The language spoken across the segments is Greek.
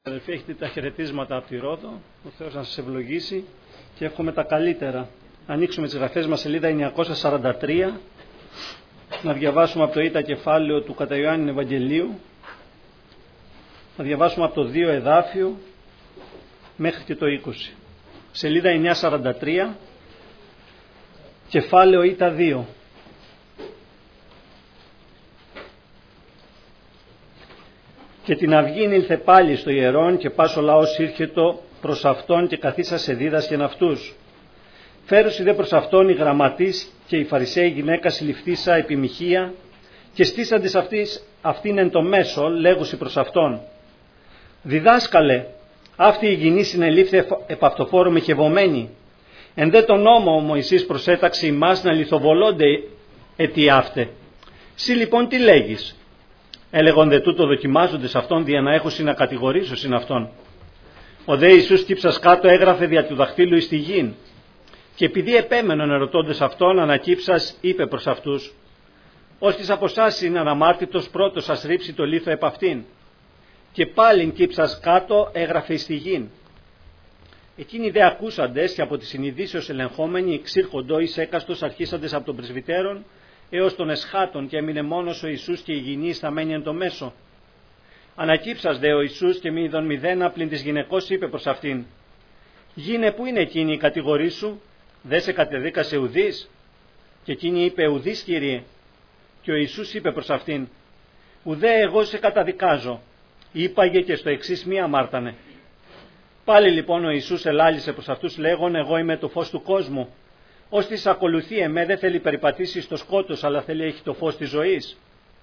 Αδελφοί, έχετε τα χαιρετίσματα από τη Ρόδο. Ο Θεός να σας ευλογήσει και εύχομαι τα καλύτερα. Ανοίξουμε τις γραφές μας, σελίδα 943, να διαβάσουμε από το Ήτα κεφάλαιο του κατά Ιωάννη Ευαγγελίου. Να διαβάσουμε από το 2 εδάφιο μέχρι και το 20. Σελίδα 943, κεφάλαιο Ήτα 2. Και την αυγήν ήλθε πάλι στο ιερόν και πας ο λαός ήρχετο προς αυτόν και καθίσασε δίδασκεν αυτούς. Φέρουσι δε προς αυτόν οι γραμματείς και οι Φαρισαίοι γυναίκα συλληφθήσα επιμοιχεία και στήσαντες αυτήν εν το μέσο λέγουσι προς αυτόν. Διδάσκαλε, αυτή η γυνή συνελήφθη επ' αυτοφόρου μεχευωμένη. Εν δε τον νόμο ο Μωυσής προσέταξε ημάς να λιθοβολώνται αιτιάφτε. Συ λοιπόν τι λέγεις? Έλεγον δε τούτο δοκιμάζοντες αυτόν δια να έχουσι να κατηγορήσωσιν αυτόν. Ο δε Ιησούς κύψας κάτω έγραφε δια του δαχτύλου εις τη γην. Και επειδή επέμενον ερωτώντες αυτόν, ανακύψας είπε προς αυτούς: «Ώστις από σας είναι αναμάρτητος πρώτος σας ρίψει το λίθο επ' αυτήν». Και πάλιν κύψας κάτω έγραφε εις τη γην. Εκείνοι δε ακούσαντες και από τη συνειδήσεως ελεγχόμενοι εξήρχοντο εις έκαστος αρχίσαντες από τον πρεσβυτέρων έως των εσχάτων και έμεινε μόνος ο Ιησούς και η γυνή σταμένη εν το μέσο. Ανακύψας δε ο Ιησούς και μη είδον μηδένα πλην της γυναικός είπε προς αυτήν: «Γίνε, πού είναι εκείνη η κατηγορή σου? Δε σε κατεδίκασε ουδής?» Και εκείνη είπε: «Ουδής, Κύριε». Και ο Ιησούς είπε προς αυτήν: «Ουδέ εγώ σε καταδικάζω. Είπαγε και στο εξής μη αμάρτανε». Πάλι λοιπόν ο Ιησούς ελάλησε προς αυτούς λέγον: «Εγώ είμαι το φως του κόσμου. Ώστις ακολουθεί εμέ δεν θέλει περιπατήσει στο σκότος, αλλά θέλει έχει το φως της ζωής».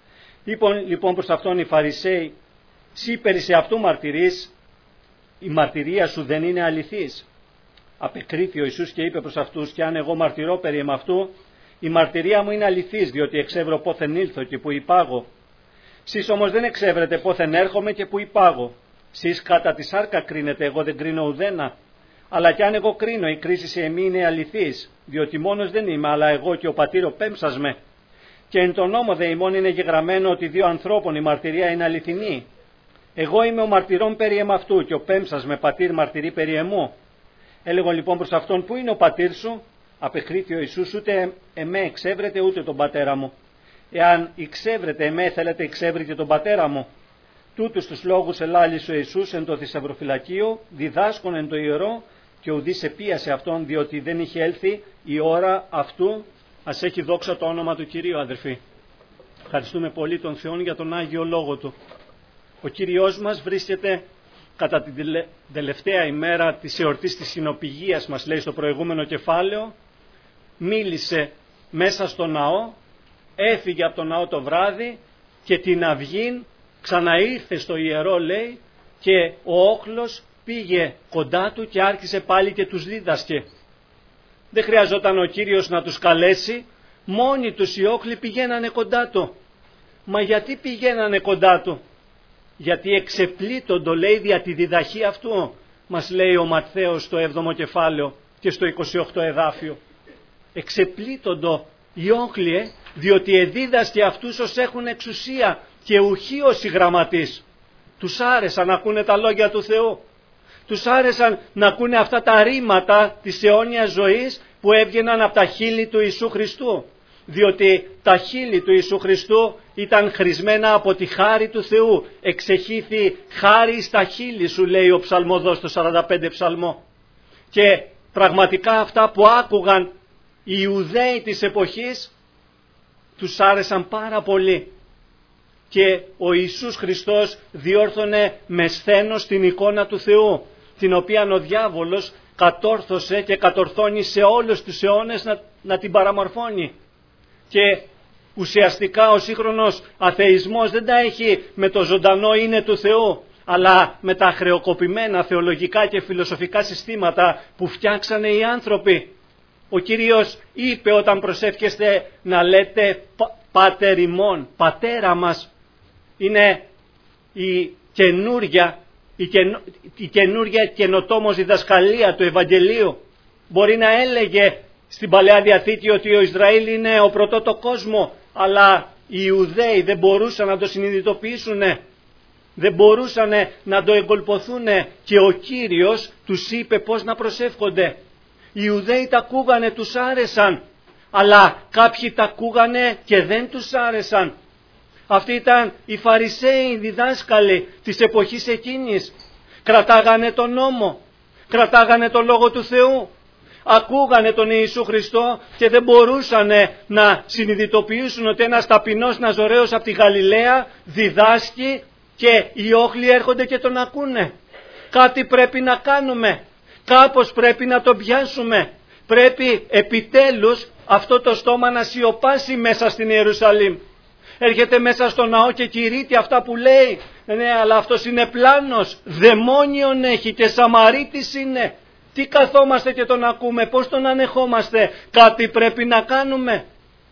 Λοιπόν προς αυτόν οι Φαρισαίοι: «Σύ περί σε αυτού μαρτυρείς, η μαρτυρία σου δεν είναι αληθής». Απεκρίθη ο Ιησούς και είπε προς αυτούς: «Και αν εγώ μαρτυρώ περί εμαυτού, η μαρτυρία μου είναι αληθής, διότι εξεύρω πόθεν ήλθω και που υπάγω. Σεις όμως δεν εξεύρετε πόθεν έρχομαι και που υπάγω. Σεις κατά τη σάρκα κρίνετε, εγώ δεν κρίνω ουδένα. Αλλά κι αν εγώ κρίνω, η κρίση σε εμεί είναι αληθής, διότι μόνος δεν είμαι, αλλά εγώ και ο πατήρ ο πέμψας με. Και εν τον νόμο δε ημών είναι γεγραμμένο ότι δύο ανθρώπων η μαρτυρία είναι αληθινή. Εγώ είμαι ο μαρτυρών περί εμαυτού και ο πέμψας με πατήρ μαρτυρεί περί εμού». Έλεγον λοιπόν προς αυτόν: «Πού είναι ο πατήρ σου?» Απεκρίθη ο Ιησούς: «Ούτε εμέ εξεύρετε ούτε τον πατέρα μου. Εάν εξεύρετε εμέ, θέλετε εξεύρετε τον πατέρα μου». Τούτους τους λόγους ελάλησε ο Ιησούς εν το θησαυροφυλακείο, διδάσκον εν το ιερό, και ουδής επίασε αυτόν, διότι δεν είχε έλθει η ώρα αυτού. Ας έχει δόξα το όνομα του Κυρίου, αδερφοί. Ευχαριστούμε πολύ τον Θεό για τον Άγιο Λόγο Του. Ο Κύριος μας βρίσκεται κατά την τελευταία ημέρα της εορτής της συνοπηγίας μας, λέει στο προηγούμενο κεφάλαιο. Μίλησε μέσα στο ναό, έφυγε από το ναό το βράδυ και την αυγήν ξαναήρθε στο ιερό, λέει, και ο όχλος πήγε κοντά του και άρχισε πάλι και τους δίδασκε. Δεν χρειαζόταν ο Κύριος να τους καλέσει, μόνοι τους οι όχλοι πηγαίνανε κοντά του. Μα γιατί πηγαίνανε κοντά του? Γιατί εξεπλήττοντο, λέει, δια τη διδαχή αυτού, μας λέει ο Ματθαίος στο 7ο κεφάλαιο και στο 28 εδάφιο. Εξεπλήττοντο οι όχλοι, διότι εδίδασκε αυτούς ως έχουν εξουσία και ουχή ως οι γραμματείς. Τους άρεσαν να ακούνε τα λόγια του Θεού. Τους άρεσαν να ακούνε αυτά τα ρήματα της αιώνιας ζωής που έβγαιναν από τα χείλη του Ιησού Χριστού. Διότι τα χείλη του Ιησού Χριστού ήταν χρησμένα από τη χάρη του Θεού. «Εξεχήθη χάρη στα χείλη σου», λέει ο ψαλμοδός στο 45 ψαλμό. Και πραγματικά αυτά που άκουγαν οι Ιουδαίοι της εποχής τους άρεσαν πάρα πολύ. Και ο Ιησούς Χριστός διόρθωνε με σθένος την εικόνα του Θεού, την οποία ο διάβολος κατόρθωσε και κατορθώνει σε όλους τους αιώνες να την παραμορφώνει. Και ουσιαστικά ο σύγχρονος αθεισμός δεν τα έχει με το ζωντανό είναι του Θεού, αλλά με τα χρεοκοπημένα θεολογικά και φιλοσοφικά συστήματα που φτιάξανε οι άνθρωποι. Ο Κύριος είπε όταν προσεύχεστε να λέτε «Πάτερ ημών», πατέρα μας. Είναι η καινούργια καινοτόμως διδασκαλία του Ευαγγελίου. Μπορεί να έλεγε στην Παλαιά Διαθήκη ότι ο Ισραήλ είναι ο πρωτότο κόσμο, αλλά οι Ιουδαίοι δεν μπορούσαν να το συνειδητοποιήσουν. Δεν μπορούσαν να το εγκολποθούν και ο Κύριος τους είπε πώς να προσεύχονται. Οι Ιουδαίοι τα ακούγανε, τους άρεσαν, αλλά κάποιοι τα ακούγανε και δεν τους άρεσαν. Αυτοί ήταν οι Φαρισαίοι, οι διδάσκαλοι της εποχής εκείνης. Κρατάγανε τον νόμο, κρατάγανε τον Λόγο του Θεού, ακούγανε τον Ιησού Χριστό και δεν μπορούσαν να συνειδητοποιήσουν ότι ένας ταπεινός Ναζωραίος από τη Γαλιλαία διδάσκει και οι όχλοι έρχονται και τον ακούνε. Κάτι πρέπει να κάνουμε, κάπως πρέπει να τον πιάσουμε. Πρέπει επιτέλους αυτό το στόμα να σιωπάσει μέσα στην Ιερουσαλήμ. Έρχεται μέσα στο ναό και κηρύττει αυτά που λέει. Ναι, αλλά αυτός είναι πλάνος, δαιμόνιον έχει και Σαμαρίτης είναι. Τι καθόμαστε και τον ακούμε, πώς τον ανεχόμαστε? Κάτι πρέπει να κάνουμε.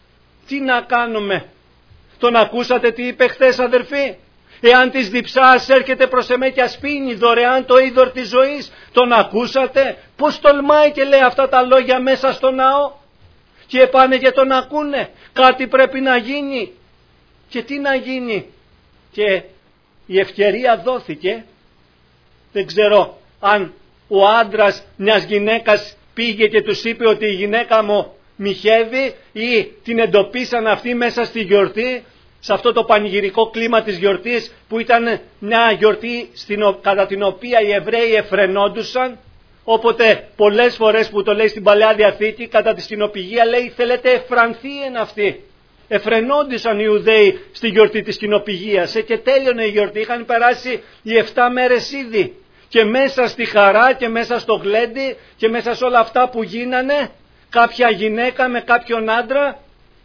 Τι να κάνουμε? Τον ακούσατε τι είπε χθες, αδερφοί? Εάν της διψάς έρχεται προς εμέ και ασπίνει δωρεάν το είδωρ της ζωής. Τον ακούσατε? Πώς τολμάει και λέει αυτά τα λόγια μέσα στο ναό? Και πάνε και τον ακούνε. Κάτι πρέπει να γίνει. Και τι να γίνει? Και η ευκαιρία δόθηκε. Δεν ξέρω αν ο άντρας μιας γυναίκας πήγε και τους είπε ότι η γυναίκα μου μοιχεύει, ή την εντοπίσαν αυτοί μέσα στη γιορτή, σε αυτό το πανηγυρικό κλίμα της γιορτής που ήταν μια γιορτή κατά την οποία οι Εβραίοι εφρενόντουσαν. Όποτε πολλές φορές που το λέει στην Παλαιά Διαθήκη κατά τη σκηνοπηγία λέει θέλετε εφρανθήεν αυτή. Εφρενόντουσαν οι Ιουδαίοι στη γιορτή της σκηνοπηγίας και τέλειωνε η γιορτή, είχαν περάσει οι 7 μέρες ήδη. Και μέσα στη χαρά και μέσα στο γλέντι και μέσα σε όλα αυτά που γίνανε, κάποια γυναίκα με κάποιον άντρα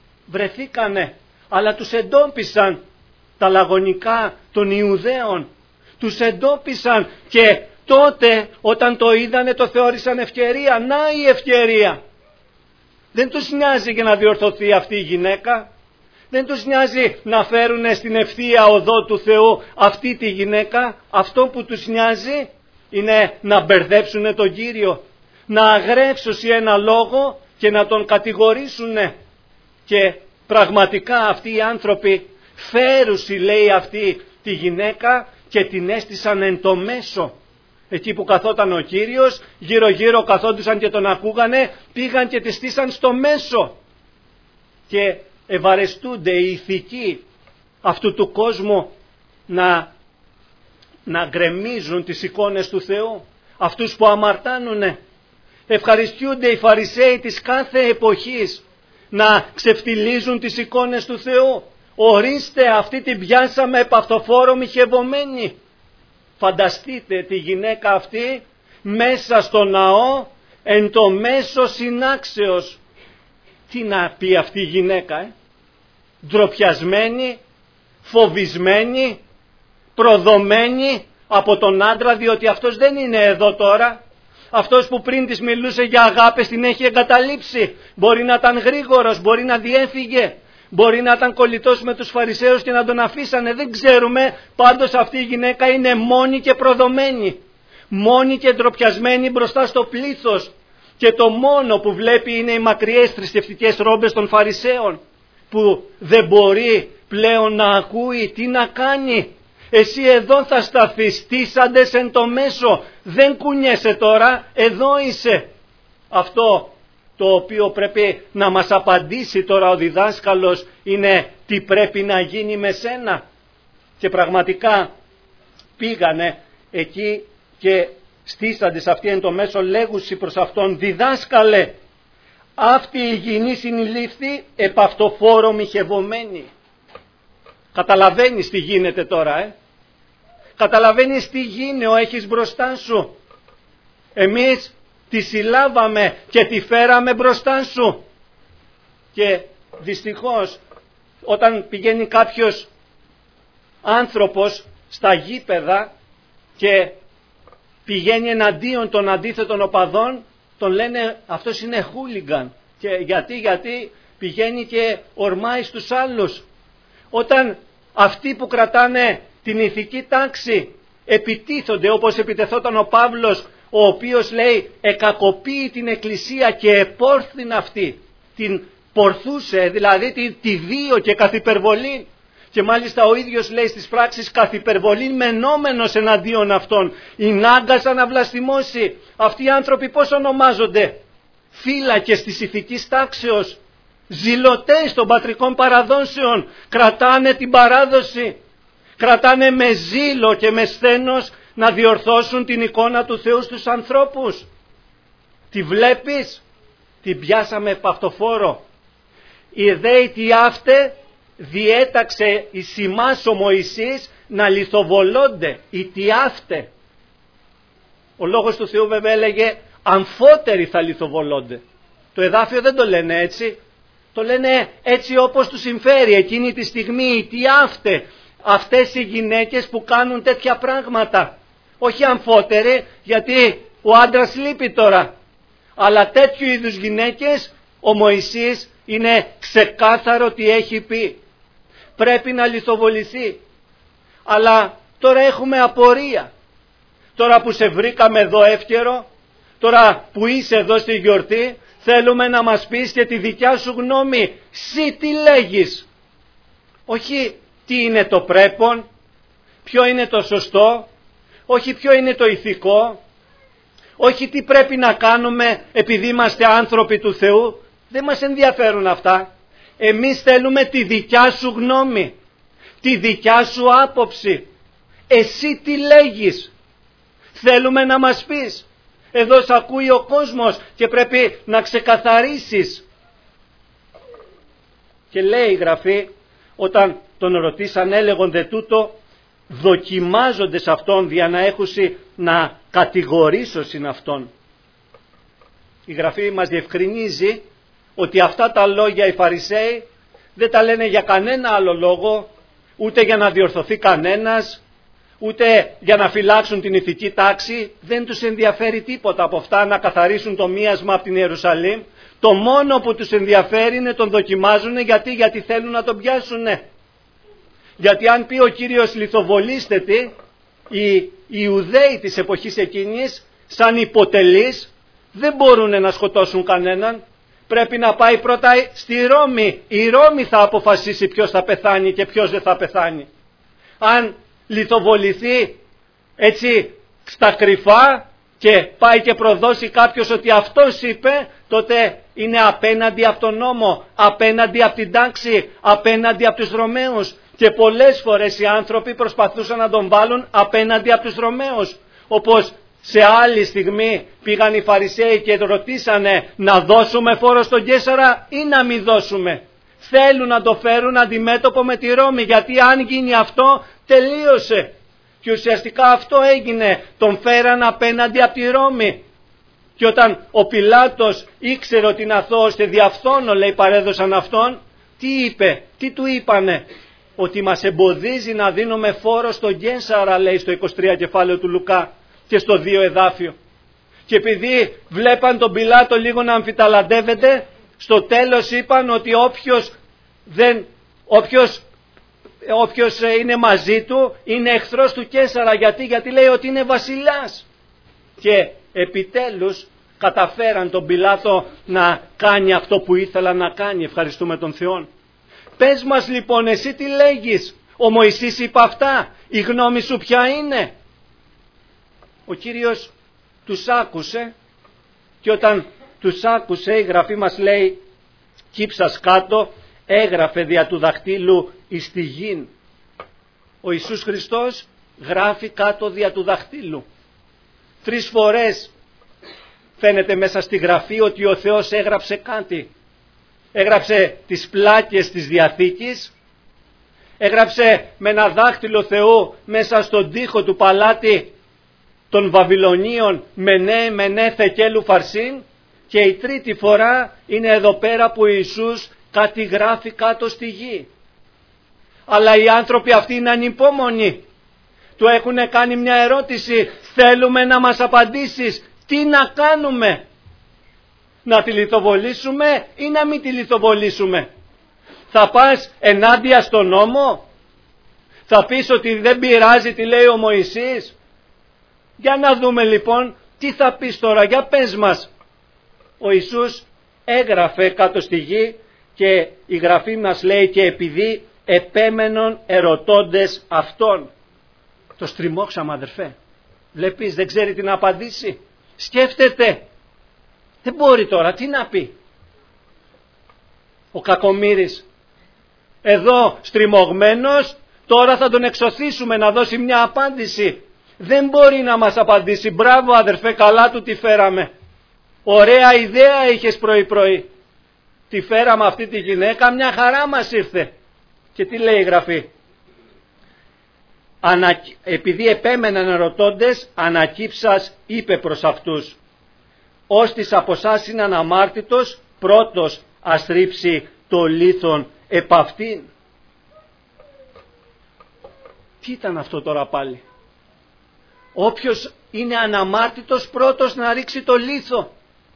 βρεθήκανε. Αλλά τους εντόπισαν τα λαγωνικά των Ιουδαίων. Τους εντόπισαν και τότε όταν το είδανε το θεώρησαν ευκαιρία. Να η ευκαιρία. Δεν τους νοιάζει για να διορθωθεί αυτή η γυναίκα. Δεν τους νοιάζει να φέρουν στην ευθεία οδό του Θεού αυτή τη γυναίκα. Αυτό που τους νοιάζει είναι να μπερδέψουν τον Κύριο, να αγρέψουν ένα λόγο και να τον κατηγορήσουν. Και πραγματικά αυτοί οι άνθρωποι φέρουσι, λέει αυτή τη γυναίκα, και την έστησαν εν το μέσο. Εκεί που καθόταν ο Κύριος, γύρω γύρω καθόντουσαν και τον ακούγανε, πήγαν και τη στήσαν στο μέσο. Και ευαρεστούνται οι ηθικοί αυτού του κόσμου να γκρεμίζουν τις εικόνες του Θεού, αυτούς που αμαρτάνουνε. Ευχαριστιούνται οι Φαρισαίοι της κάθε εποχής να ξεφτιλίζουν τις εικόνες του Θεού. Ορίστε, αυτή την πιάσαμε επαυτοφόρο μοιχευωμένη. Φανταστείτε τη γυναίκα αυτή μέσα στο ναό εν το μέσο συνάξεως. Τι να πει αυτή η γυναίκα, ντροπιασμένη, φοβισμένη, προδομένη από τον άντρα, διότι αυτός δεν είναι εδώ τώρα. Αυτός που πριν της μιλούσε για αγάπες την έχει εγκαταλείψει. Μπορεί να ήταν γρήγορος, μπορεί να διέφυγε, μπορεί να ήταν κολλητός με τους Φαρισαίους και να τον αφήσανε, δεν ξέρουμε. Πάντως αυτή η γυναίκα είναι μόνη και προδομένη, μόνη και ντροπιασμένη μπροστά στο πλήθος. Και το μόνο που βλέπει είναι οι μακριές θρησκευτικές ρόμπες των Φαρισαίων, που δεν μπορεί πλέον να ακούει. Τι να κάνει? Εσύ εδώ θα σταθείς, στήσαντες εν το μέσο, δεν κουνιέσαι τώρα, εδώ είσαι. Αυτό το οποίο πρέπει να μας απαντήσει τώρα ο διδάσκαλος είναι τι πρέπει να γίνει με σένα. Και πραγματικά πήγανε εκεί και στήσαντες αυτοί εν το μέσο, λέγουσι προς αυτόν, διδάσκαλε, αυτή η γυνή συνηλήφθη επαυτοφόρο μοιχευωμένη. Καταλαβαίνεις τι γίνεται τώρα, Καταλαβαίνεις τι γίνεο έχεις μπροστά σου. Εμείς τη συλλάβαμε και τη φέραμε μπροστά σου. Και δυστυχώς όταν πηγαίνει κάποιος άνθρωπος στα γήπεδα και πηγαίνει εναντίον των αντίθετων οπαδών, τον λένε αυτός είναι χούλιγκαν. Και γιατί πηγαίνει και ορμάει στους άλλους. Όταν αυτοί που κρατάνε την ηθική τάξη επιτίθονται, όπως επιτεθόταν ο Παύλος, ο οποίος λέει εκακοποιεί την εκκλησία και επόρθην αυτή, την πορθούσε, δηλαδή τη βίωκε καθ' υπερβολή. Και μάλιστα ο ίδιος λέει στις πράξεις καθ' υπερβολή μενόμενος εναντίον αυτών. Ηνάγκασαν να βλαστημώσει. Αυτοί οι άνθρωποι πώς ονομάζονται? Φύλακες της ηθικής τάξεως. Ζηλωτές των πατρικών παραδόσεων. Κρατάνε την παράδοση. Κρατάνε με ζήλο και με σθένος να διορθώσουν την εικόνα του Θεού στους ανθρώπους. Τη βλέπεις? Την πιάσαμε παυτοφόρο. Η δέη τι αύτε διέταξε εις ημάς ο Μωυσής να λιθοβολώνται. Η τι αύτε. Ο λόγος του Θεού βέβαια έλεγε αμφότεροι θα λιθοβολώνται. Το εδάφιο δεν το λένε έτσι. Το λένε έτσι όπως τους συμφέρει εκείνη τη στιγμή. Οι τι αύτε. Αυτές οι γυναίκες που κάνουν τέτοια πράγματα. Όχι αμφότεροι, γιατί ο άντρας λείπει τώρα. Αλλά τέτοιου είδους γυναίκες ο Μωυσής είναι ξεκάθαρο τι έχει πει. Πρέπει να λιθοβοληθεί. Αλλά τώρα έχουμε απορία. Τώρα που σε βρήκαμε εδώ εύκαιρο, τώρα που είσαι εδώ στη γιορτή, θέλουμε να μας πεις και τη δικιά σου γνώμη. Συ τι λέγεις? Όχι τι είναι το πρέπον, ποιο είναι το σωστό, όχι ποιο είναι το ηθικό, όχι τι πρέπει να κάνουμε επειδή είμαστε άνθρωποι του Θεού. Δεν μας ενδιαφέρουν αυτά. Εμείς θέλουμε τη δικιά σου γνώμη, τη δικιά σου άποψη. Εσύ τι λέγεις? Θέλουμε να μας πεις. Εδώ σ' ακούει ο κόσμος και πρέπει να ξεκαθαρίσεις. Και λέει η Γραφή, όταν τον ρωτήσαν έλεγον δε τούτο, δοκιμάζονται σε αυτόν δια να έχουσι να κατηγορήσω συν αυτόν. Η Γραφή μας διευκρινίζει ότι αυτά τα λόγια οι Φαρισαίοι δεν τα λένε για κανένα άλλο λόγο, ούτε για να διορθωθεί κανένας, ούτε για να φυλάξουν την ηθική τάξη. Δεν τους ενδιαφέρει τίποτα από αυτά να καθαρίσουν το μίασμα από την Ιερουσαλήμ. Το μόνο που τους ενδιαφέρει είναι τον δοκιμάζουν. Γιατί θέλουν να τον πιάσουνε. Γιατί αν πει ο Κύριος λιθοβολήστε τι, οι Ιουδαίοι της εποχής εκείνης σαν υποτελείς δεν μπορούν να σκοτώσουν κανέναν. Πρέπει να πάει πρώτα στη Ρώμη. Η Ρώμη θα αποφασίσει ποιος θα πεθάνει και ποιος δεν θα πεθάνει. Αν λιθοβοληθεί έτσι στα κρυφά και πάει και προδώσει κάποιος ότι αυτός είπε, τότε είναι απέναντι από τον νόμο, απέναντι από την τάξη, απέναντι από τους Ρωμαίους. Και πολλές φορές οι άνθρωποι προσπαθούσαν να τον βάλουν απέναντι από τους Ρωμαίους. Όπως σε άλλη στιγμή πήγαν οι Φαρισαίοι και ρωτήσανε να δώσουμε φόρο στον Καίσαρα ή να μην δώσουμε. Θέλουν να το φέρουν αντιμέτωπο με τη Ρώμη, γιατί αν γίνει αυτό τελείωσε. Και ουσιαστικά αυτό έγινε, τον φέραν απέναντι από τη Ρώμη. Και όταν ο Πιλάτος ήξερε ότι είναι αθώος και διαφθόνο, λέει, παρέδωσαν αυτόν, τι είπε, τι του είπανε? Ότι μας εμποδίζει να δίνουμε φόρο στον Καίσαρα, λέει στο 23 κεφάλαιο του Λουκά και στο 2 εδάφιο. Και επειδή βλέπαν τον Πιλάτο λίγο να αμφιταλαντεύεται, στο τέλος είπαν ότι όποιος είναι μαζί του είναι εχθρός του Καίσαρα. Γιατί λέει ότι είναι βασιλιάς. Και επιτέλους καταφέραν τον Πιλάτο να κάνει αυτό που ήθελα να κάνει. Ευχαριστούμε τον Θεό. Πες μας λοιπόν, εσύ τι λέγεις? Ο Μωυσής είπε αυτά, η γνώμη σου ποια είναι? Ο Κύριος τους άκουσε και όταν τους άκουσε η Γραφή μας λέει κύψας κάτω, έγραφε δια του δαχτύλου εις τη γην. Ο Ιησούς Χριστός γράφει κάτω δια του δαχτύλου. 3 φορές φαίνεται μέσα στη Γραφή ότι ο Θεός έγραψε κάτι. Έγραψε τις πλάκες της Διαθήκης, έγραψε με ένα δάχτυλο Θεού μέσα στον τοίχο του παλάτι των Βαβυλωνίων Μενέ Θεκέλου Φαρσίν, και η τρίτη φορά είναι εδώ πέρα που Ιησούς κάτι γράφει κάτω στη γη. Αλλά οι άνθρωποι αυτοί είναι ανυπόμονοι. Του έχουν κάνει μια ερώτηση, θέλουμε να μας απαντήσεις, τι να κάνουμε? Να τη λιθοβολήσουμε ή να μην τη λιθοβολήσουμε? Θα πας ενάντια στον νόμο? Θα πεις ότι δεν πειράζει τι λέει ο Μωυσής? Για να δούμε λοιπόν τι θα πεις τώρα, για πες μας. Ο Ιησούς έγραφε κάτω στη γη και η Γραφή μας λέει και επειδή επέμενον ερωτώντες αυτόν. Το στριμώξαμε, αδερφέ. Βλέπεις, δεν ξέρει τι να απαντήσει. Σκέφτεται. Δεν μπορεί τώρα, τι να πει. Ο κακομοίρης εδώ στριμωγμένος, τώρα θα τον εξωθήσουμε να δώσει μια απάντηση. Δεν μπορεί να μας απαντήσει. Μπράβο, αδερφέ, καλά του τη φέραμε. Ωραία ιδέα είχες πρωί-πρωί. Τη φέραμε αυτή τη γυναίκα, μια χαρά μας ήρθε. Και τι λέει η Γραφή? Επειδή επέμεναν ερωτώντες, ανακύψας είπε προς αυτούς: «Ώστις από σας είναι αναμάρτητος, πρώτος ας ρίψει το λίθον επ' αυτήν». Τι ήταν αυτό τώρα πάλι? Όποιος είναι αναμάρτητος, πρώτος να ρίξει το λίθο.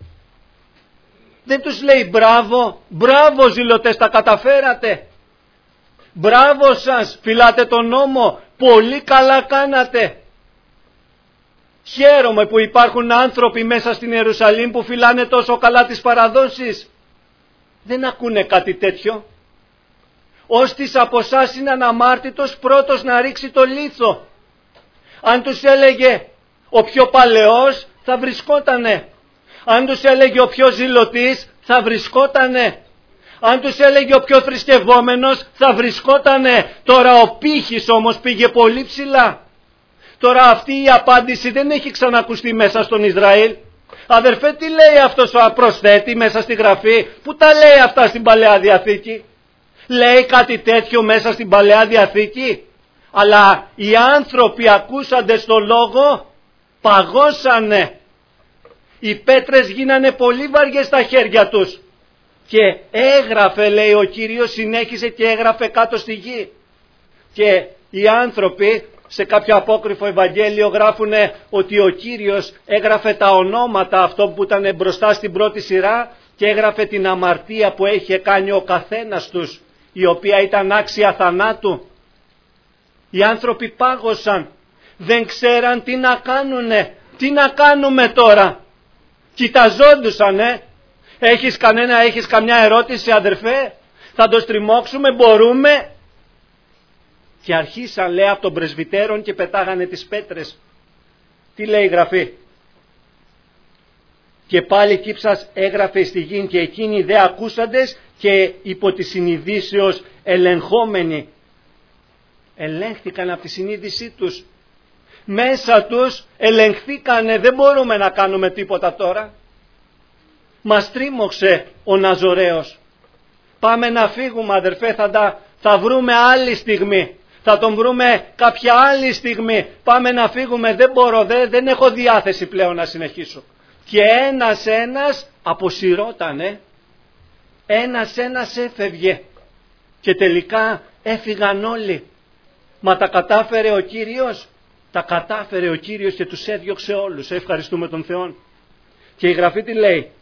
Δεν τους λέει μπράβο, μπράβο ζηλωτές, τα καταφέρατε. Μπράβο σας, φυλάτε τον νόμο, πολύ καλά κάνατε. Χαίρομαι που υπάρχουν άνθρωποι μέσα στην Ιερουσαλήμ που φυλάνε τόσο καλά τις παραδόσεις. Δεν ακούνε κάτι τέτοιο. Ώστις από εσάς είναι αναμάρτητος, πρώτος να ρίξει το λίθο. Αν τους έλεγε ο πιο παλαιός, θα βρισκότανε. Αν τους έλεγε ο πιο ζηλωτής, θα βρισκότανε. Αν τους έλεγε ο πιο θρησκευόμενος, θα βρισκότανε. Τώρα ο πύχης όμως πήγε πολύ ψηλά. Τώρα αυτή η απάντηση δεν έχει ξανακουστεί μέσα στον Ισραήλ. Αδερφέ, τι λέει αυτός ο προσθέτη μέσα στη Γραφή? Που τα λέει αυτά στην Παλαιά Διαθήκη? Λέει κάτι τέτοιο μέσα στην Παλαιά Διαθήκη? Αλλά οι άνθρωποι ακούσαντες το λόγο παγώσανε. Οι πέτρες γίνανε πολύ βαριές στα χέρια τους. Και έγραφε, λέει ο Κύριος, συνέχισε και έγραφε κάτω στη γη. Και οι άνθρωποι σε κάποιο απόκριφο Ευαγγέλιο γράφουνε ότι ο Κύριος έγραφε τα ονόματα αυτών που ήταν μπροστά στην πρώτη σειρά και έγραφε την αμαρτία που είχε κάνει ο καθένας τους, η οποία ήταν άξια θανάτου. Οι άνθρωποι πάγωσαν, δεν ξέραν τι να κάνουνε. Τι να κάνουμε τώρα? Κοιταζόντουσαν, Έχεις καμιά ερώτηση, αδερφέ? Θα το στριμώξουμε, μπορούμε? Και αρχίσαν, λέει, από τον πρεσβυτέρων και πετάγανε τις πέτρες. Τι λέει η Γραφή? Και πάλι κύψας έγραφε στη γη και εκείνοι δε ακούσαντες και υπό τη συνειδήσεως ελεγχόμενοι. Ελέγχθηκαν από τη συνείδησή τους. Μέσα τους ελεγχθήκανε, δεν μπορούμε να κάνουμε τίποτα τώρα. Μας τρίμωξε ο Ναζωραίος. Πάμε να φύγουμε, αδερφέ, θα βρούμε άλλη στιγμή. Θα τον βρούμε κάποια άλλη στιγμή. Πάμε να φύγουμε, δεν μπορώ, δεν έχω διάθεση πλέον να συνεχίσω. Και ένας αποσυρώτανε. Ένας έφευγε. Και τελικά έφυγαν όλοι. Μα τα κατάφερε ο Κύριος. Τα κατάφερε ο Κύριος και τους έδιωξε όλους. Ευχαριστούμε τον Θεό. Και η Γραφή τι λέει?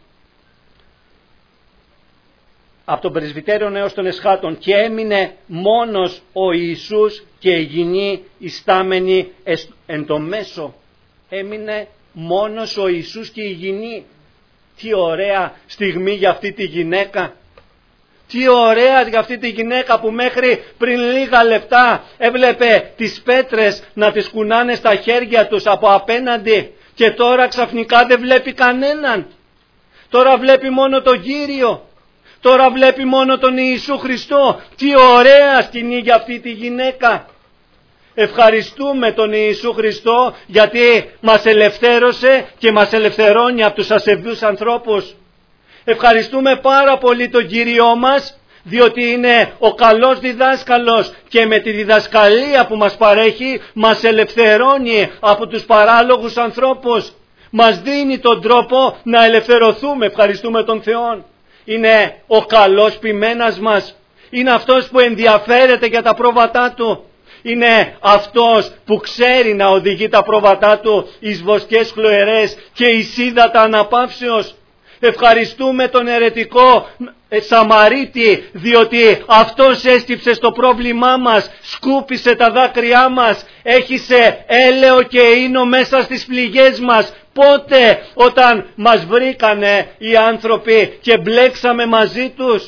Από τον πρεσβυτέριον έως τον εσχάτων, και έμεινε μόνος ο Ιησούς και η γυνή ιστάμενη εν το μέσο. Έμεινε μόνος ο Ιησούς και η γυνή. Τι ωραία στιγμή για αυτή τη γυναίκα. Τι ωραία για αυτή τη γυναίκα που μέχρι πριν λίγα λεπτά έβλεπε τις πέτρες να τις κουνάνε στα χέρια τους από απέναντι και τώρα ξαφνικά δεν βλέπει κανέναν. Τώρα βλέπει μόνο τον Κύριο. Τώρα βλέπει μόνο τον Ιησού Χριστό. Τι ωραία σκηνή για αυτή τη γυναίκα. Ευχαριστούμε τον Ιησού Χριστό γιατί μας ελευθέρωσε και μας ελευθερώνει από τους ασεβούς ανθρώπους. Ευχαριστούμε πάρα πολύ τον Κύριό μας διότι είναι ο καλός διδάσκαλος και με τη διδασκαλία που μας παρέχει μας ελευθερώνει από τους παράλογους ανθρώπους. Μας δίνει τον τρόπο να ελευθερωθούμε. Ευχαριστούμε τον Θεό. Είναι ο καλός ποιμένας μας. Είναι αυτός που ενδιαφέρεται για τα πρόβατά του. Είναι αυτός που ξέρει να οδηγεί τα πρόβατά του εις βοσκές χλωερές και εις ύδατα αναπαύσεως. Ευχαριστούμε τον αιρετικό Σαμαρίτη διότι αυτός έσκυψε στο πρόβλημά μας, σκούπισε τα δάκρυά μας, έχισε έλαιο και ίνο μέσα στις πληγές μας. Πότε? Όταν μας βρήκανε οι άνθρωποι και μπλέξαμε μαζί τους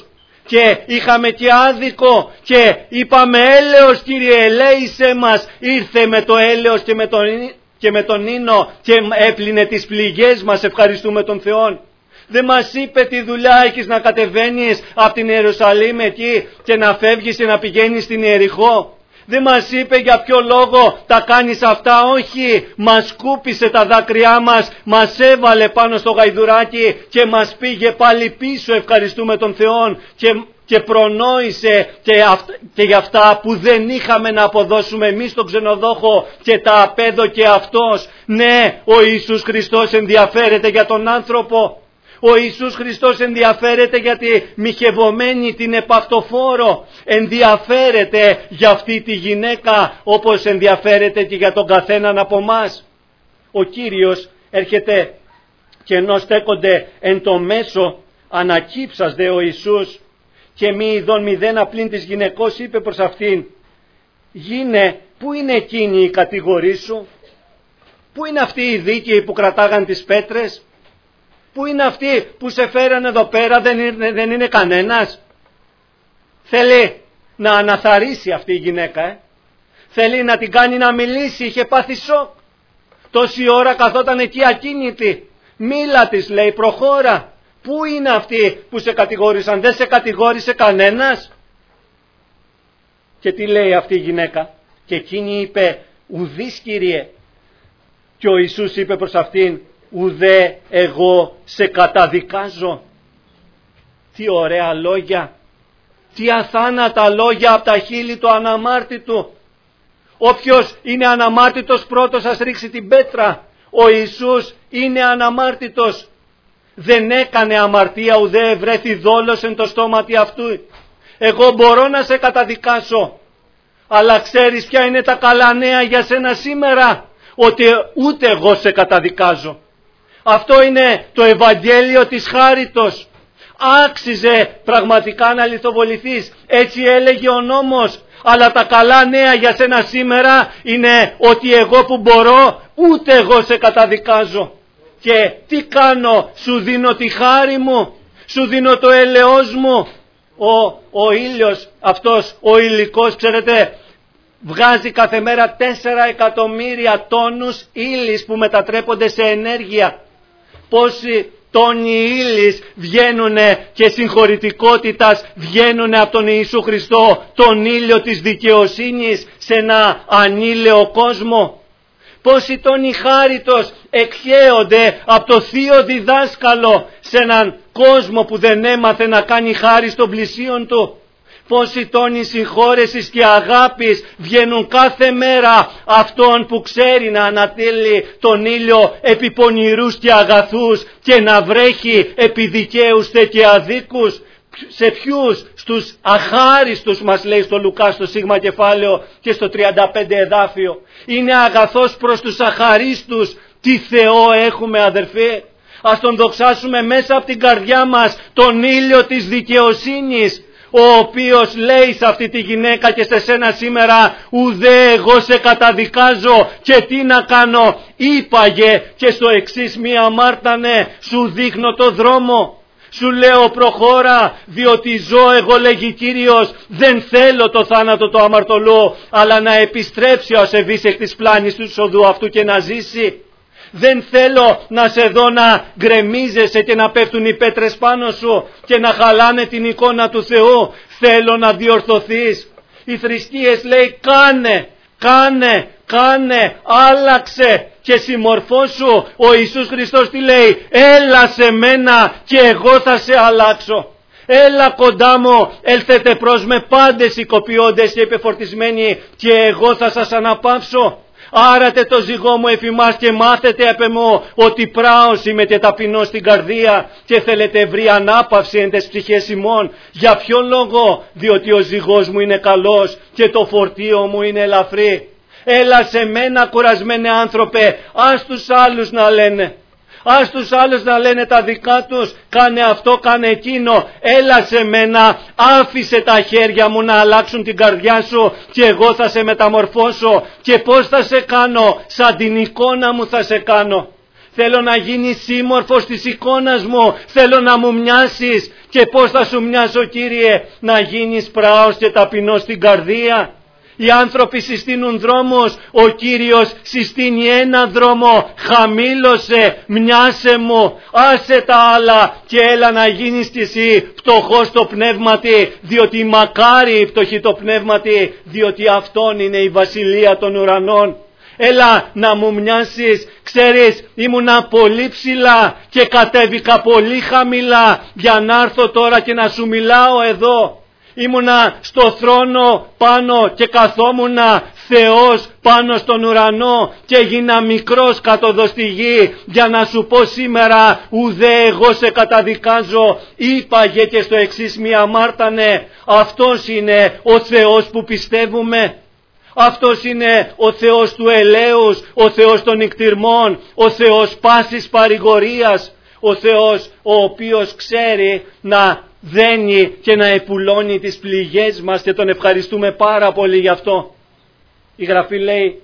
και είχαμε και άδικο και είπαμε έλεος Κύριε, ελέησέ μας. Ήρθε με το έλεος και με τον ίνο και έπλυνε τις πληγές μας. Ευχαριστούμε τον Θεό. Δεν μας είπε τι δουλειά έχεις να κατεβαίνεις από την Ιερουσαλήμ εκεί και να φεύγεις και να πηγαίνεις στην Ιεριχώ. Δεν μας είπε για ποιο λόγο τα κάνεις αυτά. Όχι, μας σκούπισε τα δάκρυά μας, μας έβαλε πάνω στο γαϊδουράκι και μας πήγε πάλι πίσω. Ευχαριστούμε τον Θεό και προνόησε και για αυτά που δεν είχαμε να αποδώσουμε εμείς στον ξενοδόχο και τα απέδωκε αυτός. Ναι, ο Ιησούς Χριστός ενδιαφέρεται για τον άνθρωπο. Ο Ιησούς Χριστός ενδιαφέρεται για τη μοιχευωμένη, την επαυτοφόρο. Ενδιαφέρεται για αυτή τη γυναίκα όπως ενδιαφέρεται και για τον καθέναν από εμάς. Ο Κύριος έρχεται και ενώ στέκονται εν το μέσο ανακύψας δε ο Ιησούς και μη ειδών μηδέν πλην της γυναικός είπε προς αυτήν, γίνε, πού είναι εκείνοι οι κατηγοροί σου? Πού είναι αυτοί οι δίκαιοι που κρατάγαν τις πέτρες? Πού είναι αυτοί που σε φέραν εδώ πέρα? Δεν είναι κανένας. Θέλει να αναθαρρήσει αυτή η γυναίκα. Θέλει να την κάνει να μιλήσει. Είχε πάθει σοκ. Τόση ώρα καθόταν εκεί ακίνητη. Μίλα της, λέει, προχώρα. Πού είναι αυτοί που σε κατηγόρησαν? Δεν σε κατηγόρησε κανένας? Και τι λέει αυτή η γυναίκα? Και εκείνη είπε, ουδείς Κύριε. Και ο Ιησούς είπε προς αυτήν, ουδέ εγώ σε καταδικάζω. Τι ωραία λόγια, τι αθάνατα λόγια από τα χείλη του αναμάρτητου. Όποιος είναι αναμάρτητος πρώτος ας ρίξει την πέτρα. Ο Ιησούς είναι αναμάρτητος. Δεν έκανε αμαρτία, ουδέ βρέθη δόλος εν το στόματι αυτού. Εγώ μπορώ να σε καταδικάσω, αλλά ξέρεις ποια είναι τα καλά νέα για σένα σήμερα? Ότι ούτε εγώ σε καταδικάζω. Αυτό είναι το Ευαγγέλιο της χάριτος. Άξιζε πραγματικά να λιθοβοληθείς. Έτσι έλεγε ο νόμος. Αλλά τα καλά νέα για σένα σήμερα είναι ότι εγώ που μπορώ, ούτε εγώ σε καταδικάζω. Και τι κάνω? Σου δίνω τη χάρη μου, σου δίνω το έλεος μου. Ο ήλιος αυτός, ο υλικός, ξέρετε, βγάζει κάθε μέρα 4 εκατομμύρια τόνους ύλης που μετατρέπονται σε ενέργεια. Πόσοι τόνοι ύλης βγαίνουνε και συγχωρητικότητας βγαίνουνε από τον Ιησού Χριστό, τον ήλιο της δικαιοσύνης, σε ένα ανήλαιο κόσμο. Πόσοι τόνοι χάριτος εκχέονται από το θείο διδάσκαλο σε έναν κόσμο που δεν έμαθε να κάνει χάρη στον πλησίον του. Πόσοι τόνοι συγχώρεσης και αγάπης βγαίνουν κάθε μέρα αυτόν που ξέρει να ανατέλει τον ήλιο επί πονηρούς και αγαθούς και να βρέχει επί δικαίους και αδίκους. Σε ποιους? Στους αχάριστους, μας λέει στο Λουκά στο σίγμα κεφάλαιο και στο 35 εδάφιο. Είναι αγαθός προς τους αχαρίστους. Τι Θεό έχουμε, αδερφέ! Ας τον δοξάσουμε μέσα από την καρδιά μας, τον ήλιο της δικαιοσύνης, ο οποίος λέει σε αυτή τη γυναίκα και σε σένα σήμερα, ουδέ εγώ σε καταδικάζω. Και τι να κάνω? Είπαγε και στο εξής μη αμάρτανε, σου δείχνω το δρόμο. Σου λέω προχώρα, διότι ζω εγώ, λέγει Κύριος, δεν θέλω το θάνατο το αμαρτωλό, αλλά να επιστρέψει ο ασεβής εκ της πλάνης του σοδού αυτού και να ζήσει. Δεν θέλω να σε δω να γκρεμίζεσαι και να πέφτουν οι πέτρες πάνω σου και να χαλάνε την εικόνα του Θεού. Θέλω να διορθωθείς. Οι θρησκείες λέει κάνε, άλλαξε και συμμορφώσου. Ο Ιησούς Χριστός τι λέει? Έλα σε μένα και εγώ θα σε αλλάξω. Έλα κοντά μου, έλθετε προς με πάντες οικοποιώντες και υπεφορτισμένοι και εγώ θα σας αναπαύσω. Άρατε το ζυγό μου εφημάς και μάθετε απ' εμού ότι πράος είμαι και ταπεινός στην καρδία και θέλετε βρει ανάπαυση εν τες ψυχές ημών. Για ποιον λόγο? Διότι ο ζυγός μου είναι καλός και το φορτίο μου είναι ελαφρύ. Έλα σε μένα κουρασμένε άνθρωπε, ας τους άλλους να λένε. Ας τους άλλους να λένε τα δικά τους, κάνε αυτό, κάνε εκείνο. Έλα σε μένα, άφησε τα χέρια μου να αλλάξουν την καρδιά σου και εγώ θα σε μεταμορφώσω. Και πώς θα σε κάνω? Σαν την εικόνα μου θα σε κάνω. Θέλω να γίνεις σύμμορφος της εικόνας μου. Θέλω να μου μοιάσεις. Και πώς θα σου μοιάσω, Κύριε? Να γίνεις πράος και ταπεινός στην καρδία. Οι άνθρωποι συστήνουν δρόμους, ο Κύριος συστήνει ένα δρόμο. Χαμήλωσε, μοιάσε μου, άσε τα άλλα και έλα να γίνεις κι εσύ φτωχός το πνεύματι, διότι μακάρι φτωχή το πνεύματι, διότι αυτόν είναι η βασιλεία των ουρανών. Έλα να μου μοιάσεις. Ξέρεις, ήμουνα πολύ ψηλά και κατέβηκα πολύ χαμηλά για να έρθω τώρα και να σου μιλάω εδώ. Ήμουνα στο θρόνο πάνω και καθόμουνα Θεός πάνω στον ουρανό και έγινα μικρός κάτω εδώ στη γη για να σου πω σήμερα ουδέ εγώ σε καταδικάζω. Είπαγε και στο εξής μη αμάρτανε. Αυτός είναι ο Θεός που πιστεύουμε. Αυτός είναι ο Θεός του ελέους, ο Θεός των νικτυρμών, ο Θεός πάσης παρηγορίας, ο Θεός ο οποίος ξέρει να δένει και να επουλώνει τις πληγές μας και τον ευχαριστούμε πάρα πολύ γι' αυτό. Η Γραφή λέει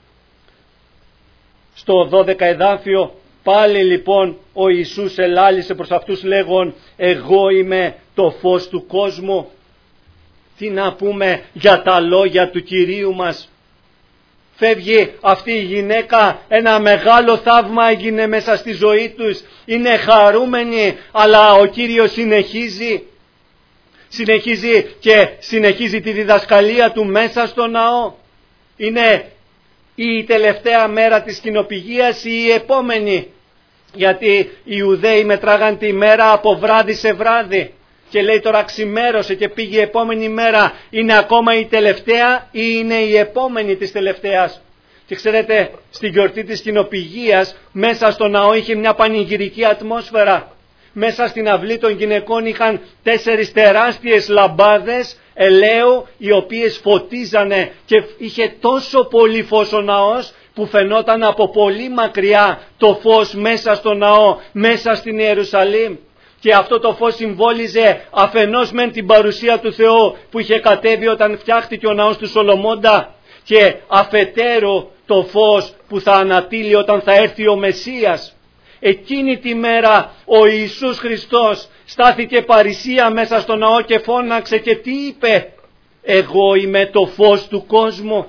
στο 12 εδάφιο, πάλι λοιπόν ο Ιησούς ελάλησε προς αυτούς λέγον, εγώ είμαι το φως του κόσμου. Τι να πούμε για τα λόγια του Κυρίου μας? Φεύγει αυτή η γυναίκα, ένα μεγάλο θαύμα έγινε μέσα στη ζωή τους. Είναι χαρούμενοι, αλλά ο Κύριος συνεχίζει τη διδασκαλία του μέσα στο ναό. Είναι η τελευταία μέρα της κοινοπηγίας ή η επόμενη? Γιατί οι Ιουδαίοι μετράγαν τη μέρα από βράδυ σε βράδυ. Και λέει τώρα ξημέρωσε και πήγε η επόμενη μέρα. Είναι ακόμα η τελευταία ή είναι η επόμενη της τελευταίας? Και ξέρετε, στην γιορτή της κοινοπηγίας μέσα στο ναό είχε μια πανηγυρική ατμόσφαιρα. Μέσα στην αυλή των γυναικών είχαν 4 τεράστιες λαμπάδες ελαίου οι οποίες φωτίζανε και είχε τόσο πολύ φως ο ναός που φαινόταν από πολύ μακριά το φως μέσα στο ναό, μέσα στην Ιερουσαλήμ. Και αυτό το φως συμβόλιζε αφενός μεν την παρουσία του Θεού που είχε κατέβει όταν φτιάχτηκε ο ναός του Σολομώντα και αφετέρου το φως που θα ανατείλει όταν θα έρθει ο Μεσσίας. Εκείνη τη μέρα ο Ιησούς Χριστός στάθηκε παρησία μέσα στο ναό και φώναξε και τι είπε? Εγώ είμαι το φως του κόσμου.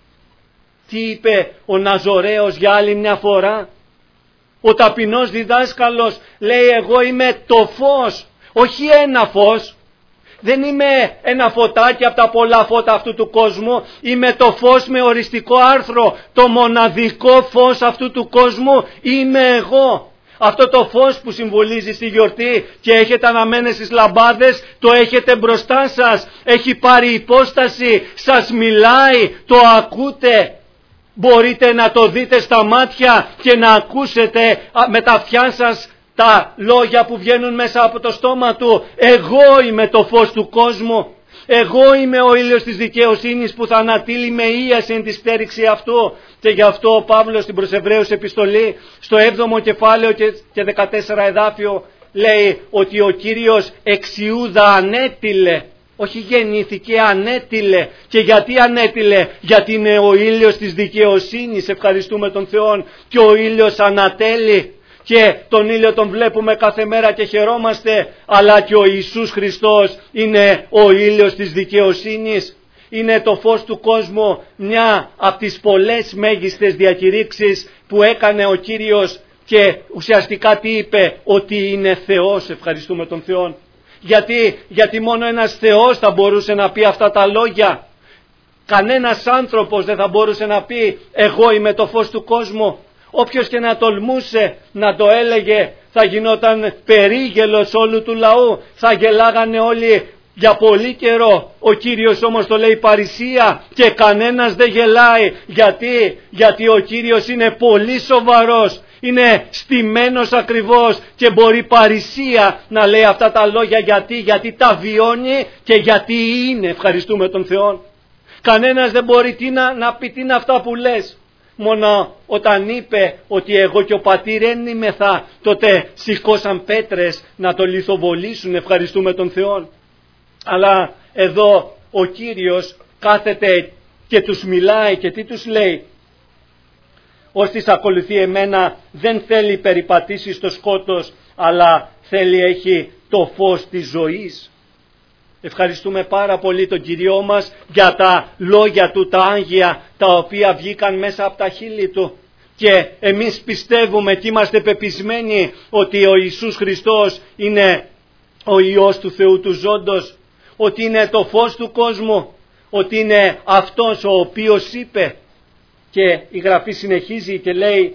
Τι είπε ο Ναζωραίος για άλλη μια φορά? Ο ταπεινός διδάσκαλος λέει εγώ είμαι το φως, όχι ένα φως. Δεν είμαι ένα φωτάκι από τα πολλά φώτα αυτού του κόσμου. Είμαι το φως με οριστικό άρθρο. Το μοναδικό φως αυτού του κόσμου είμαι εγώ. Αυτό το φως που συμβολίζει στη γιορτή και έχετε αναμένες στις λαμπάδες, το έχετε μπροστά σας. Έχει πάρει υπόσταση, σας μιλάει, το ακούτε. Μπορείτε να το δείτε στα μάτια και να ακούσετε με τα αυτιά σας τα λόγια που βγαίνουν μέσα από το στόμα του. Εγώ είμαι το φως του κόσμου. Εγώ είμαι ο ήλιος της δικαιοσύνης που θα ανατείλει με ίαση τη στέριξη αυτού. Και γι' αυτό ο Παύλος στην προς Εβραίους επιστολή στο 7ο κεφάλαιο και 14 εδάφιο λέει ότι ο Κύριος εξ Ιούδα ανέτειλε. Όχι γεννήθηκε, ανέτειλε. Και γιατί ανέτειλε? Γιατί είναι ο ήλιος της δικαιοσύνης, ευχαριστούμε τον Θεό, και ο ήλιος ανατέλει. Και τον ήλιο τον βλέπουμε κάθε μέρα και χαιρόμαστε, αλλά και ο Ιησούς Χριστός είναι ο ήλιος της δικαιοσύνης. Είναι το φως του κόσμου, μια από τις πολλές μέγιστες διακηρύξεις που έκανε ο Κύριος και ουσιαστικά τι είπε? Ότι είναι Θεός, ευχαριστούμε τον Θεό. Γιατί μόνο ένας Θεός θα μπορούσε να πει αυτά τα λόγια. Κανένας άνθρωπος δεν θα μπορούσε να πει εγώ είμαι το φως του κόσμου. Όποιος και να τολμούσε να το έλεγε θα γινόταν περίγελος όλου του λαού. Θα γελάγανε όλοι για πολύ καιρό. Ο Κύριος όμως το λέει παρησία και κανένας δεν γελάει. Γιατί ο Κύριος είναι πολύ σοβαρός. Είναι στημένος ακριβώς και μπορεί παρησία να λέει αυτά τα λόγια. Γιατί τα βιώνει και γιατί είναι, ευχαριστούμε τον Θεό. Κανένας δεν μπορεί να πει τι είναι αυτά που λες. Μόνο όταν είπε ότι εγώ και ο πατήρ ένιμεθα, τότε σηκώσαν πέτρες να το λιθοβολήσουν, ευχαριστούμε τον Θεό. Αλλά εδώ ο Κύριος κάθεται και τους μιλάει και τι τους λέει? Ώστις ακολουθεί εμένα δεν θέλει περιπατήσει στο σκότος, αλλά έχει το φως της ζωής. Ευχαριστούμε πάρα πολύ τον Κυριό μας για τα λόγια Του, τα Άγια, τα οποία βγήκαν μέσα από τα χείλη Του. Και εμείς πιστεύουμε και είμαστε πεπισμένοι ότι ο Ιησούς Χριστός είναι ο Υιός του Θεού του Ζώντος, ότι είναι το φως του κόσμου, ότι είναι Αυτός ο οποίος είπε. Και η Γραφή συνεχίζει και λέει: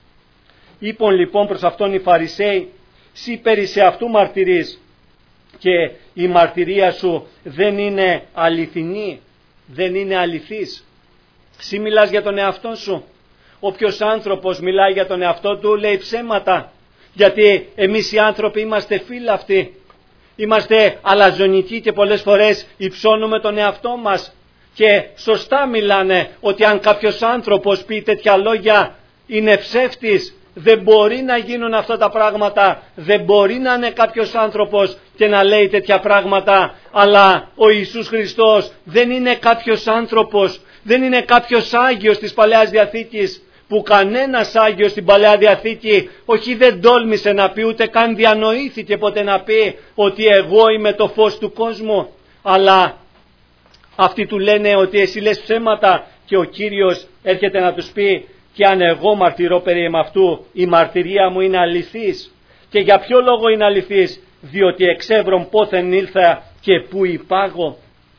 «Είπον λοιπόν προς Αυτόν οι Φαρισαίοι, σύ περί σε αυτού μαρτυρείς, και η μαρτυρία σου δεν είναι αληθινή, δεν είναι αληθής». Σύ μιλάς για τον εαυτό σου. Όποιος άνθρωπος μιλάει για τον εαυτό του λέει ψέματα, γιατί εμείς οι άνθρωποι είμαστε φύλαυτοι, είμαστε αλαζονικοί και πολλές φορές υψώνουμε τον εαυτό μας. Και σωστά μιλάνε ότι αν κάποιος άνθρωπος πει τέτοια λόγια είναι ψεύτης. Δεν μπορεί να γίνουν αυτά τα πράγματα, δεν μπορεί να είναι κάποιος άνθρωπος και να λέει τέτοια πράγματα. Αλλά ο Ιησούς Χριστός δεν είναι κάποιος άνθρωπος, δεν είναι κάποιος Άγιος της Παλαιάς Διαθήκης, που κανένας Άγιος στην Παλαιά Διαθήκη όχι δεν τόλμησε να πει, ούτε καν διανοήθηκε ποτέ να πει ότι εγώ είμαι το φως του κόσμου. Αλλά αυτοί του λένε ότι εσύ λες ψέματα, και ο Κύριος έρχεται να τους πει: «Και αν εγώ μαρτυρώ περί εμαυτού, η μαρτυρία μου είναι αληθής». Και για ποιο λόγο είναι αληθής? Διότι εξεύρων πόθεν ήλθα και πού υπάγω.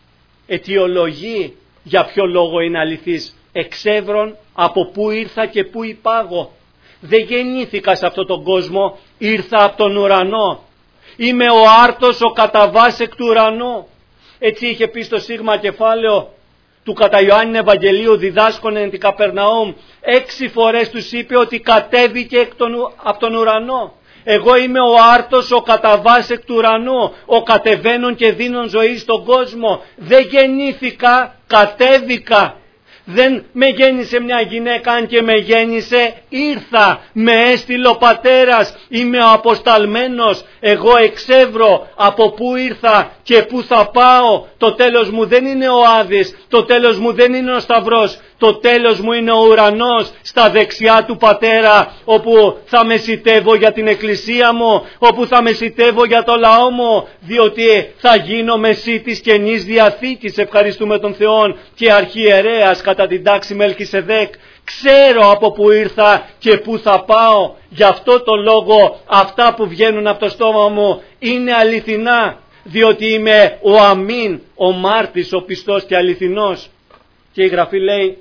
Αιτιολογεί για ποιο λόγο είναι αληθής. Εξεύρων από πού ήρθα και πού υπάγω. Δεν γεννήθηκα σε αυτόν τον κόσμο, ήρθα από τον ουρανό. Είμαι ο άρτος ο κατά βάση εκ του ουρανού. Έτσι είχε πει στο σίγμα κεφάλαιο του κατά Ιωάννη Ευαγγελίου διδάσκον εν την Καπερναούμ. 6 φορές τους είπε ότι κατέβηκε από τον ουρανό. Εγώ είμαι ο άρτος ο κατά βάση εκ του ουρανού, ο κατεβαίνων και δίνων ζωή στον κόσμο. Δεν γεννήθηκα, κατέβηκα. Δεν με γέννησε μια γυναίκα, αν και με γέννησε ήρθα, με έστειλε ο Πατέρας, είμαι ο αποσταλμένος, εγώ εξεύρω από πού ήρθα και πού θα πάω. Το τέλος μου δεν είναι ο Άδης, το τέλος μου δεν είναι ο Σταυρός, το τέλος μου είναι ο ουρανός στα δεξιά του Πατέρα, όπου θα μεσιτεύω για την εκκλησία μου, όπου θα μεσιτεύω για το λαό μου, διότι θα γίνω μεσί της Καινής Διαθήκης, ευχαριστούμε τον Θεόν, και αρχιερέας κατά την τάξη Μελκισεδέκ. Ξέρω από που ήρθα και που θα πάω. Γι' αυτό το λόγο αυτά που βγαίνουν από το στόμα μου είναι αληθινά, διότι είμαι ο αμήν, ο μάρτης, ο πιστός και αληθινός. Και η Γραφή λέει: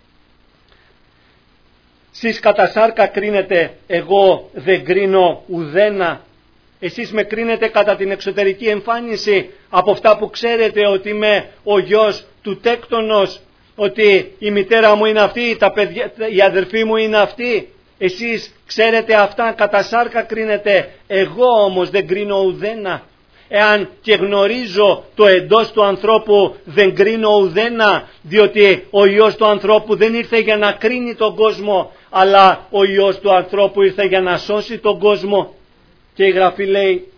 «Σεις κατά σάρκα κρίνετε, εγώ δεν κρίνω ουδένα». Εσείς με κρίνετε κατά την εξωτερική εμφάνιση, από αυτά που ξέρετε, ότι είμαι ο γιος του τέκτονος, ότι η μητέρα μου είναι αυτή, η αδερφή μου είναι αυτή. Εσείς ξέρετε αυτά, κατά σάρκα κρίνετε, εγώ όμως δεν κρίνω ουδένα. Εάν και γνωρίζω το εντός του ανθρώπου, δεν κρίνω ουδένα, διότι ο Υιός του ανθρώπου δεν ήρθε για να κρίνει τον κόσμο, αλλά ο Υιός του ανθρώπου ήρθε για να σώσει τον κόσμο. Και η Γραφή λέει: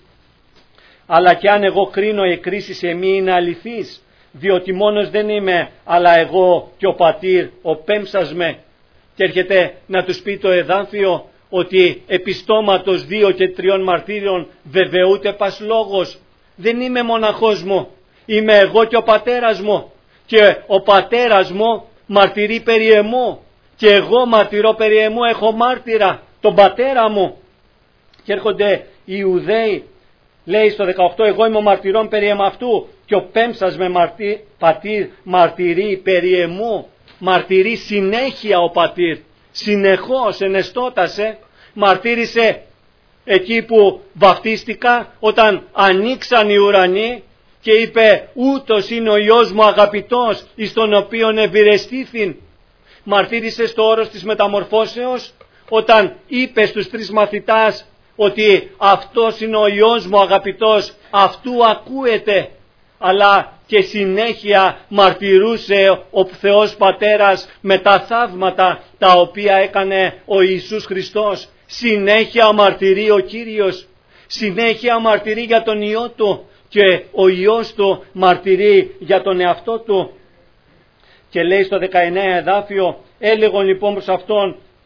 «Αλλά κι αν εγώ κρίνω, η κρίση σε μη είναι αληθής, διότι μόνος δεν είμαι, αλλά εγώ και ο πατήρ ο πέμψας με». Και έρχεται να τους πει το εδάφιο ότι επί στόματος 2 και 3 μαρτύριων βεβαιούται πας λόγος. Δεν είμαι μοναχός μου, είμαι εγώ και ο πατέρας μου, και ο πατέρας μου μαρτυρεί περί εμού, και εγώ μαρτυρώ περί εμού, έχω μάρτυρα, τον πατέρα μου. Και έρχονται οι Ιουδαίοι, λέει στο 18: «Εγώ είμαι ο μαρτυρών περί εμαυτού, και ο πέμψας με πατήρ μαρτυρεί περί εμού». Μαρτυρεί συνέχεια ο πατήρ, συνεχώς ενεστώτασε, μαρτύρησε εκεί που βαφτίστηκα, όταν ανοίξαν οι ουρανοί και είπε: «Ούτως είναι ο Υιός μου αγαπητός, εις τον οποίον ευηρεστήθην». Μαρτύρησε στο όρος της μεταμορφώσεως, όταν είπε στους 3 μαθητάς ότι αυτός είναι ο Υιός μου αγαπητός, αυτού ακούετε. Αλλά και συνέχεια μαρτυρούσε ο Θεός Πατέρας με τα θαύματα τα οποία έκανε ο Ιησούς Χριστός. Συνέχεια μαρτυρεί ο Κύριος, συνέχεια μαρτυρεί για τον Υιό Του, και ο Υιός Του μαρτυρεί για τον εαυτό Του. Και λέει στο 19 εδάφιο: «Έλεγον λοιπόν προς αυτόν,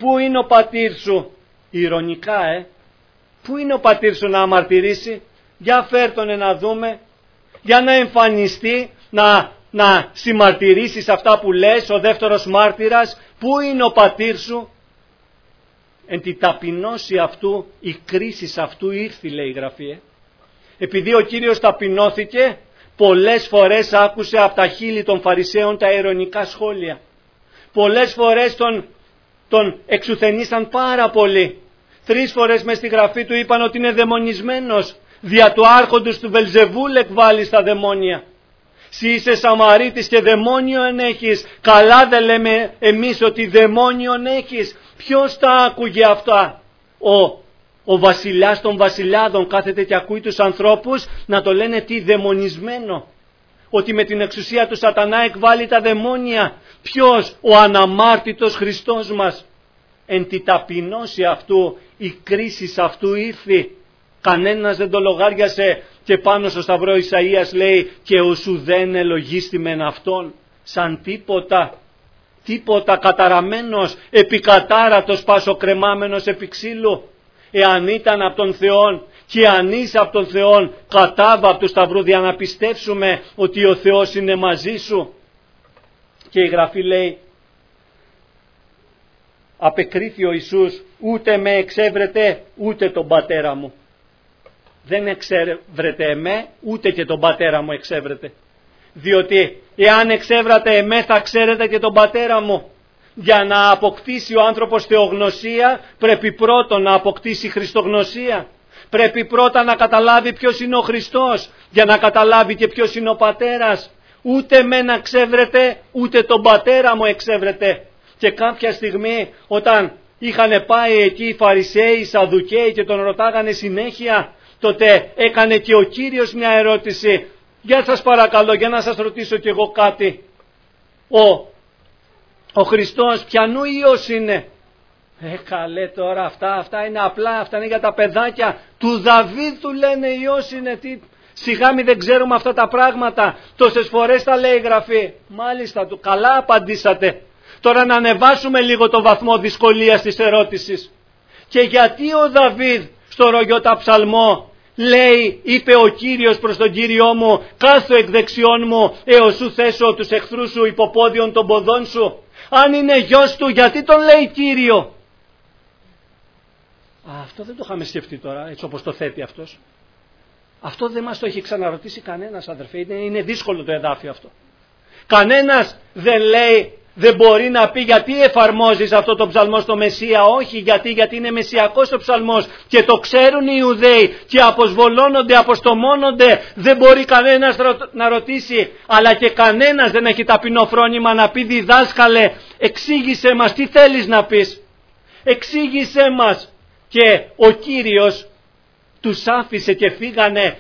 Πού είναι ο πατήρ σου? Ηρωνικά, Πού είναι ο πατήρ σου να αμαρτυρήσει? Για φέρ τον να δούμε. Για να εμφανιστεί, να συμμαρτυρήσεις αυτά που λες, ο δεύτερος μάρτυρας. Πού είναι ο πατήρ σου? Εν τη ταπεινώση αυτού, η κρίση αυτού ήρθε, λέει η Γραφή. Επειδή ο Κύριος ταπεινώθηκε, πολλές φορές άκουσε από τα χείλη των Φαρισαίων τα ειρωνικά σχόλια. Πολλές φορές τον εξουθενήσαν πάρα πολύ. 3 φορές μες στη Γραφή του είπαν ότι είναι δαιμονισμένος. Δια του άρχοντος του Βελζεβούλ εκβάλλει στα δαιμόνια. Συ είσαι Σαμαρίτης και δαιμόνιον έχεις. Καλά δεν λέμε εμείς ότι δαιμόνιον έχεις? Ποιος τα άκουγε αυτά? Ο βασιλιάς των βασιλιάδων κάθεται και ακούει τους ανθρώπους να το λένε τι? Δαιμονισμένο. Ότι με την εξουσία του σατανά εκβάλλει τα δαιμόνια. Ποιος? Ο αναμάρτητος Χριστός μας. Εν τη ταπεινώση αυτού, η κρίση αυτού ήρθε. Κανένας δεν το λογάριασε και πάνω στο σταυρό Ισαΐας λέει και οσου δεν ελογίστημεν αυτόν. Σαν τίποτα καταραμένος, επικατάρατος, πασοκρεμάμενος επί ξύλου. Εάν ήταν από τον Θεόν και αν είσαι από τον Θεόν, κατάβα από του σταυρού για να πιστέψουμε ότι ο Θεός είναι μαζί σου. Και η Γραφή λέει, απεκρίθη ο Ιησούς, ούτε με εξέβρετε ούτε τον πατέρα μου. Δεν εξέβρετε εμέ, ούτε και τον πατέρα μου εξέβρετε. Διότι εάν εξέβρατε εμέ θα ξέρετε και τον πατέρα μου. Για να αποκτήσει ο άνθρωπος θεογνωσία πρέπει πρώτον να αποκτήσει χριστογνωσία. Πρέπει πρώτα να καταλάβει ποιος είναι ο Χριστός για να καταλάβει και ποιος είναι ο πατέρας. Ούτε εμένα εξέβρετε ούτε τον πατέρα μου εξέβρετε. Και κάποια στιγμή όταν είχαν πάει εκεί οι Φαρισαίοι, οι Σαδουκαίοι και τον ρωτάγανε συνέχεια, τότε έκανε και ο Κύριος μια ερώτηση. Για σας παρακαλώ, για να σας ρωτήσω κι εγώ κάτι. Ο Χριστός ποιανού Υιός είναι? Καλέ τώρα αυτά είναι απλά, αυτά είναι για τα παιδάκια. Του Δαβίδ του λένε Υιός είναι. Σιγά μη δεν ξέρουμε αυτά τα πράγματα. Τόσες φορές τα λέει η Γραφή. Μάλιστα, καλά απαντήσατε. Τώρα να ανεβάσουμε λίγο το βαθμό δυσκολίας της ερώτησης. Και γιατί ο Δαβίδ στο Ρογιώτα Ψαλμό λέει, είπε ο Κύριος προς τον Κύριό μου, κάθω εκ δεξιών μου έως σου θέσω τους εχθρούς σου υποπόδιον των ποδών σου? Αν είναι γιος του, γιατί τον λέει Κύριο? Αυτό δεν το είχαμε σκεφτεί τώρα, έτσι όπως το θέτει αυτός. Αυτό δεν μας το έχει ξαναρωτήσει κανένας, αδερφέ. Είναι δύσκολο το εδάφιο αυτό. Κανένας δεν λέει, δεν μπορεί να πει γιατί εφαρμόζεις αυτό το ψαλμό στο Μεσσία. Όχι, γιατί είναι μεσσιακός ο ψαλμός και το ξέρουν οι Ιουδαίοι και αποσβολώνονται, αποστομώνονται. Δεν μπορεί κανένας να ρωτήσει, αλλά και κανένας δεν έχει ταπεινό φρόνημα να πει, διδάσκαλε, εξήγησέ μας τι θέλεις να πεις. Εξήγησέ μας. Και ο Κύριος τους άφησε και φύγανε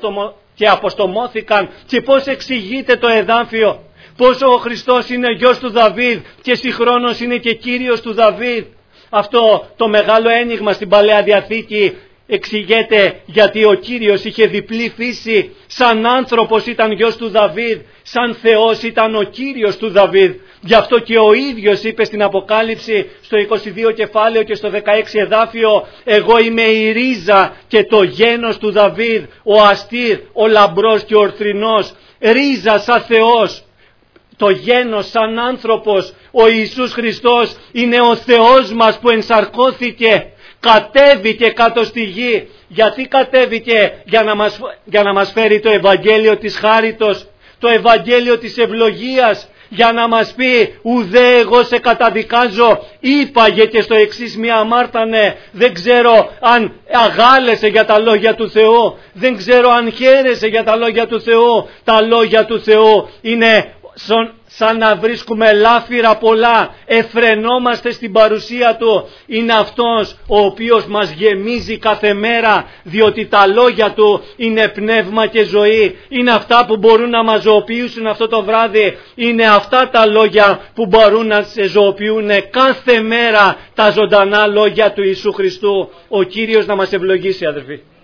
και αποστομώθηκαν. Και πώς εξηγείται το εδάφιο? Πόσο ο Χριστός είναι γιος του Δαβίδ και συγχρόνως είναι και Κύριος του Δαβίδ. Αυτό το μεγάλο ένιγμα στην Παλαιά Διαθήκη εξηγείται γιατί ο Κύριος είχε διπλή φύση. Σαν άνθρωπος ήταν γιος του Δαβίδ, σαν Θεός ήταν ο Κύριος του Δαβίδ. Γι' αυτό και ο ίδιος είπε στην Αποκάλυψη στο 22 κεφάλαιο και στο 16 εδάφιο, εγώ είμαι η ρίζα και το γένος του Δαβίδ, ο αστήρ, ο λαμπρός και ο ορθρινός. Ρίζα σαν Θεός. Το γένος σαν άνθρωπος, ο Ιησούς Χριστός είναι ο Θεός μας που ενσαρκώθηκε, κατέβηκε κάτω στη γη. Γιατί κατέβηκε? Για να μας φέρει το Ευαγγέλιο της χάριτος, το Ευαγγέλιο της ευλογίας, για να μας πει ουδέ εγώ σε καταδικάζω. Είπαγε και στο εξής μη αμάρτανε. Δεν ξέρω αν αγάλεσαι για τα λόγια του Θεού, δεν ξέρω αν χαίρεσαι για τα λόγια του Θεού. Τα λόγια του Θεού είναι σαν να βρίσκουμε λάφυρα πολλά, εφρενόμαστε στην παρουσία Του. Είναι Αυτός ο οποίος μας γεμίζει κάθε μέρα, διότι τα λόγια Του είναι πνεύμα και ζωή. Είναι αυτά που μπορούν να μας ζωοποιήσουν αυτό το βράδυ. Είναι αυτά τα λόγια που μπορούν να σε ζωοποιούν κάθε μέρα, τα ζωντανά λόγια του Ιησού Χριστού. Ο Κύριος να μας ευλογήσει, αδερφοί.